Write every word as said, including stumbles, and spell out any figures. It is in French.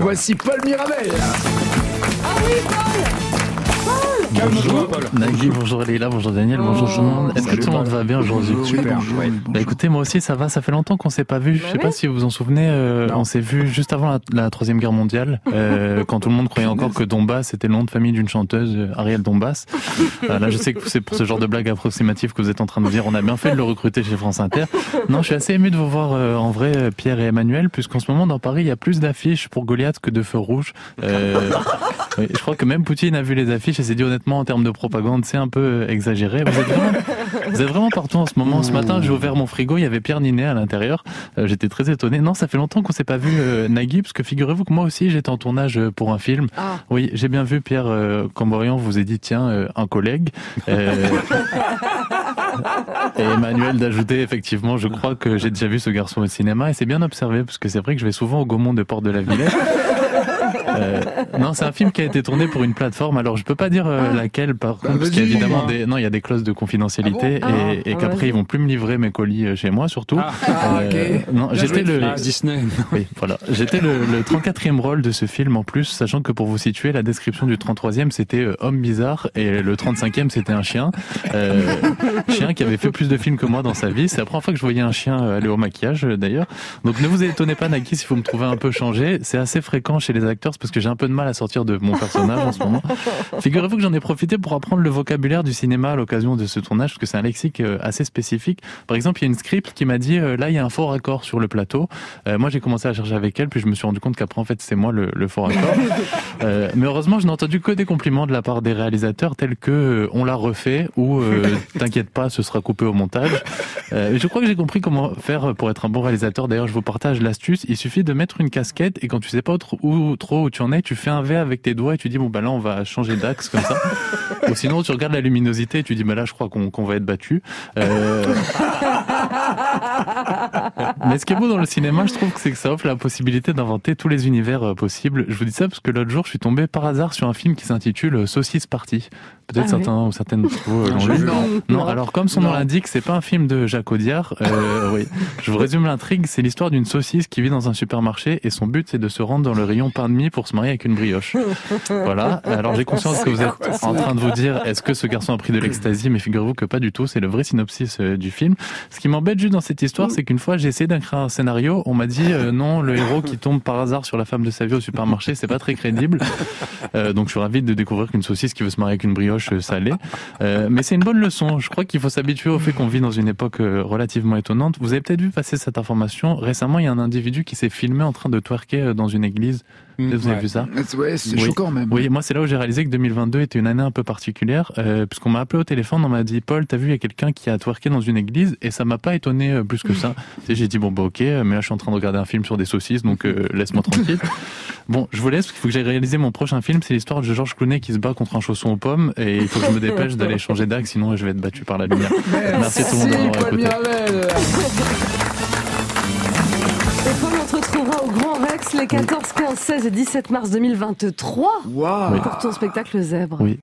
Voici Paul Mirabel. Ah oui, Paul. Bonjour Nagui, bonjour Leïla, bonjour Daniel, bonjour tout le monde. Est-ce que tout le monde va bien aujourd'hui? Super. Ouais. Bah écoutez, moi aussi ça va, ça fait longtemps qu'on s'est pas vu. Je sais pas si vous vous en souvenez, euh, on s'est vu juste avant la, la troisième guerre mondiale, euh, quand tout le monde croyait encore que Donbass était le nom de famille d'une chanteuse, euh, Ariel Donbass. Euh, là je sais que c'est pour ce genre de blague approximative que vous êtes en train de dire, on a bien fait de le recruter chez France Inter. Non, je suis assez ému de vous voir euh, en vrai, euh, Pierre et Emmanuel, puisqu'en ce moment dans Paris il y a plus d'affiches pour Goliath que de feux rouges. Euh, oui, je crois que même Poutine a vu les affiches et s'est dit honnêtement en termes de propagande c'est un peu exagéré. Vous êtes vraiment, vous êtes vraiment partout en ce moment. Ce matin j'ai ouvert mon frigo, il y avait Pierre Ninet à l'intérieur. Euh, j'étais très étonné. Non, ça fait longtemps qu'on s'est pas vu, euh, Nagui, parce que figurez-vous que moi aussi j'étais en tournage pour un film. Ah. Oui, j'ai bien vu Pierre euh, Camborian vous a dit tiens euh, un collègue. Euh, et Emmanuel d'ajouter effectivement je crois que j'ai déjà vu ce garçon au cinéma et c'est bien observé parce que c'est vrai que je vais souvent au Gaumont de Porte de la Villette. Euh, non, c'est un film qui a été tourné pour une plateforme. Alors, je peux pas dire euh, laquelle, par contre, bah, parce qu'il y a évidemment des, non, il y a des clauses de confidentialité ah bon et, ah, et qu'après ah, ils vont plus me livrer mes colis chez moi, surtout. Ah, ah euh, okay. Non, Bien j'étais joué, le ah, Disney. Oui, voilà, j'étais le, le trente-quatrième rôle de ce film en plus, sachant que pour vous situer, la description du trente-troisième c'était euh, homme bizarre et le trente-cinquième c'était un chien, euh, chien qui avait fait plus de films que moi dans sa vie. C'est la première fois que je voyais un chien aller au maquillage, d'ailleurs. Donc, ne vous étonnez pas, Nagui, si vous me trouvez un peu changé. C'est assez fréquent chez les acteurs, parce que j'ai un peu de mal à sortir de mon personnage en ce moment. Figurez-vous que j'en ai profité pour apprendre le vocabulaire du cinéma à l'occasion de ce tournage, parce que c'est un lexique assez spécifique. Par exemple, il y a une script qui m'a dit, euh, là, il y a un faux raccord sur le plateau. Euh, moi, j'ai commencé à chercher avec elle, puis je me suis rendu compte qu'après, en fait, c'est moi le, le faux raccord. Euh, mais heureusement, je n'ai entendu que des compliments de la part des réalisateurs, tels que euh, on l'a refait, ou euh, t'inquiète pas, ce sera coupé au montage. Euh, je crois que j'ai compris comment faire pour être un bon réalisateur. D'ailleurs, je vous partage l'astuce. Il suffit de mettre une casquette, et quand tu sais pas trop où, trop où tu en es, tu fais un V avec tes doigts et tu dis bon bah là on va changer d'axe comme ça. Ou sinon tu regardes la luminosité et tu dis bah là je crois qu'on qu'on va être battu. Euh... Mais ce qui est beau dans le cinéma, je trouve que c'est que ça offre la possibilité d'inventer tous les univers possibles. Je vous dis ça parce que l'autre jour je suis tombé par hasard sur un film qui s'intitule Saucisse Party. Peut-être ah, certains oui. ou certaines d'entre vous l'ont vu. Non. non, alors comme son nom l'indique, c'est pas un film de Jacques Audiard. Euh, oui. Je vous résume l'intrigue, c'est l'histoire d'une saucisse qui vit dans un supermarché et son but c'est de se rendre dans le rayon pain de mie pour se marier avec une brioche. Voilà. Alors j'ai conscience que vous êtes en train de vous dire est-ce que ce garçon a pris de l'ecstasy, mais figurez-vous que pas du tout, c'est le vrai synopsis euh, du film. Ce qui m'embête juste dans cette histoire, c'est qu'une fois j'ai essayé d'écrire un scénario, on m'a dit euh, non, le héros qui tombe par hasard sur la femme de sa vie au supermarché, c'est pas très crédible. Euh, donc je suis ravi de découvrir qu'une saucisse qui veut se marier avec une brioche salée. Euh, mais c'est une bonne leçon. Je crois qu'il faut s'habituer au fait qu'on vit dans une époque euh, relativement étonnante. Vous avez peut-être vu passer cette information. Récemment, il y a un individu qui s'est filmé en train de twerker dans une église. Vous avez ouais. vu ça? Ouais, c'est oui. choquant même. Oui, moi c'est là où j'ai réalisé que deux mille vingt-deux était une année un peu particulière, euh, puisqu'on m'a appelé au téléphone, on m'a dit Paul, t'as vu, il y a quelqu'un qui a twerké dans une église, et ça m'a pas étonné euh, plus que ça. Tu sais, j'ai dit bon bah ok, mais là je suis en train de regarder un film sur des saucisses, donc euh, laisse-moi tranquille. Bon, je vous laisse, parce qu'il faut que j'aille réaliser mon prochain film, c'est l'histoire de Georges Clooney qui se bat contre un chausson aux pommes, et il faut que je me dépêche d'aller changer d'axe, sinon je vais être battu par la lumière. Merci, Merci tout le monde d'avoir écouté. Et Paul, on te retrouvera au Grand Rex les quatorze, quinze, seize et dix-sept mars deux mille vingt-trois wow. pour ton spectacle Zèbre. Oui.